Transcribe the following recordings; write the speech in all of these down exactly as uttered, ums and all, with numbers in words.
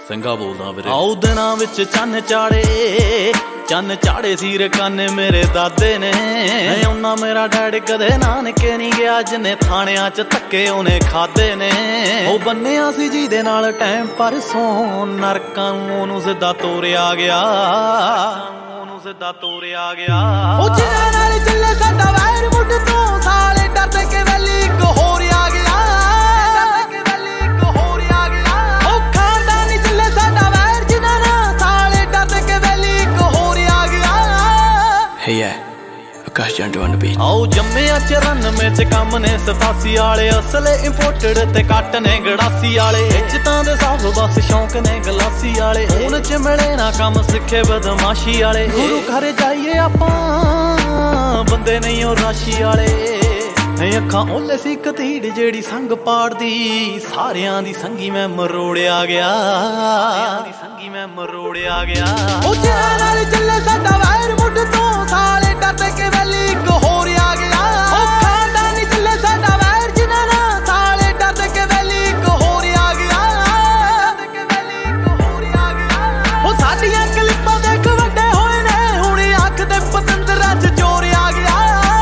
ਸਿੰਘਾ ਬੋਲਦਾ ਵੀਰੇ। ਆਉ ਦਿਨਾਂ ਵਿੱਚ ਚੰਨ ਚਾੜੇ ਚੰਨ ਚਾੜੇ ਸੀਰ ਕੰਨ ਮੇਰੇ ਦਾਦੇ ਨੇ। ਉਹਨਾਂ ਮੇਰਾ ਡੈਡ ਕਦੇ ਨਾਨਕੇ ਨਹੀਂ ਗਿਆ, ਜਿੰਨੇ ਥਾਣਿਆਂ ਚ ਧੱਕੇ ਉਹਨੇ ਖਾਦੇ ਨੇ। ਉਹ ਬੰਨਿਆ ਸੀ ਜਿਹਦੇ ਨਾਲ ਟਾਈਮ ਪਰਸੋਂ, ਨਰਕਾਂ ਨੂੰ ਉਹਨੂੰ ਸਿੱਧਾ ਤੋਰਿਆ ਗਿਆ, ਉਹਨੂੰ ਸਿੱਧਾ ਤੋਰਿਆ ਗਿਆ। ਉਹ ਜਿਹਨਾਂ ਨਾਲ ਚੱਲੇ ਸਾਡਾ ਵੈਰ ਮੁੱਢ ਤੋਂ, ਸਾਲੇ ਡਰਦੇ ਕਿ ਵੈਲੀ ਇੱਕ ਹੋਰ ਆ ਗਿਆ, ਡਰਦੇ ਕਿ ਵੈਲੀ ਇੱਕ ਹੋਰ ਆ ਗਿਆ। ਉਹ ਖਾਨਦਾਨੀ ਚੱਲੇ ਸਾਡਾ ਵੈਰ ਜਿਹਨਾਂ ਨਾਲ, ਸਾਲੇ ਡਰਦੇ ਕਿ ਵੈਲੀ ਇੱਕ ਹੋਰ ਆ ਗਿਆ। Hey yeah, Akash Jandu on the beat। ਆਓ ਜੰਮਿਆ ਚੁਰਾਨਵੇਂ ਚ ਕੰਮ ਨੇ ਸਤਾਸੀ ਵਾਲੇ, ਅਸਲੇ ਇੰਪੋਰਟਡ ਤੇ ਕੱਟ ਨੇ ਗੜਾਸੀ ਵਾਲੇ। ਇੱਜ਼ਤਾਂ ਦੇ ਸਭ ਬਸ ਸ਼ੌਂਕ ਨੇ ਗਲਾਸੀ ਵਾਲੇ, ਹੁਣ ਚ ਮਿਲੇ ਨਾ ਕੰਮ ਸਿੱਖੇ ਬਦਮਾਸ਼ੀ ਵਾਲੇ। ਗੁਰੂ ਘਰ ਜਾਈਏ ਆਪਾਂ ਬੰਦੇ ਨਹੀਂ ਉਹ ਰਾਸ਼ੀ ਵਾਲੇ। ਅੱਖਾਂ ਓਲੇ ਸੀ ਕਤੀੜ ਜਿਹੜੀ ਸੰਗ ਪਾੜਦੀ, ਸਾਰਿਆਂ ਦੀ ਸੰਗੀ ਮੈਂ ਮਰੋੜਿਆ ਗਿਆ, ਸਾਰਿਆਂ ਦੀ ਸੰਗੀ ਮੈਂ ਮਰੋੜਿਆ ਗਿਆ। ਉਹ ਜਿਹਨਾਂ ਨਾਲ ਚੱਲੇ ਸਾਡਾ ਵੈਰ ਮੁੱਢ ਤੋਂ, ਸਾਲੇ ਡਰਦੇ ਕਿ ਵੈਲੀ ਇੱਕ ਹੋਰ ਆ ਗਿਆ। ਉਹ ਖਾਨਦਾਨੀ ਚੱਲੇ ਸਾਡਾ ਵੈਰ ਜਿਹਨਾਂ ਨਾਲ, ਸਾਲੇ ਡਰਦੇ ਕਿ ਵੈਲੀ ਇੱਕ ਹੋਰ ਆ ਗਿਆ, ਡਰਦੇ ਕਿ ਵੈਲੀ ਇੱਕ ਹੋਰ ਆ ਗਿਆ। ਉਹ ਸਾਡੀਆਂ ਕਲਿੱਪਾਂ ਦੇਖ ਵੱਡੇ ਹੋਏ ਨੇ, ਹੁਣ ਅੱਖ ਦੇ ਪਤੰਦਰਾਂ ਚ ਜ਼ੋਰ ਆ ਗਿਆ।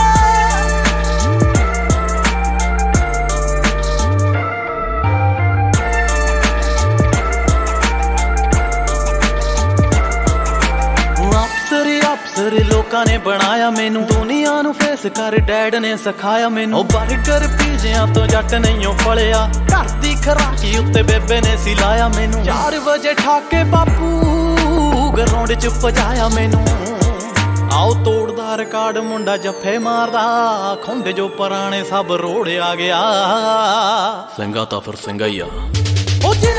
ਅਫਸਰ ਲੋਕਾਂ ਨੇ ਬਣਾਇਆ ਮੈਨੂੰ, ਦੁਨੀਆ ਨੂੰ ਫੇਸ ਕਰ ਡੈਡ ਨੇ ਸਿਖਾਇਆ ਮੈਨੂੰ। ਬਰਗਰ ਪੀਜ਼ਿਆਂ ਤੋਂ ਜੱਟ ਨਹੀਂ ਓ ਫਲਿਆ, ਘਰ ਦੀ ਖਰਾਕੀ ਉੱਤੇ ਬੇਬੇ ਨੇ ਸੀ ਲਾਇਆ ਮੈਨੂੰ। ਚਾਰ ਵਜੇ ਠਾਕੇ ਬਾਪੂ ਗਰਾਊਂਡ ਚ ਭਜਾਇਆ ਮੈਨੂੰ। ਆਓ ਤੋੜਦਾ ਰਿਕਾਰਡ ਮੁੰਡਾ ਜੱਫੇ ਮਾਰਦਾ, ਖੁੰਡ ਜੋ ਪੁਰਾਣੇ ਸਭ ਰੋੜਿਆ ਗਿਆ। ਸਿੰਘਾ ਤਾਂ ਫਿਰ ਸਿੰਘਾ ਹੀ ਆ।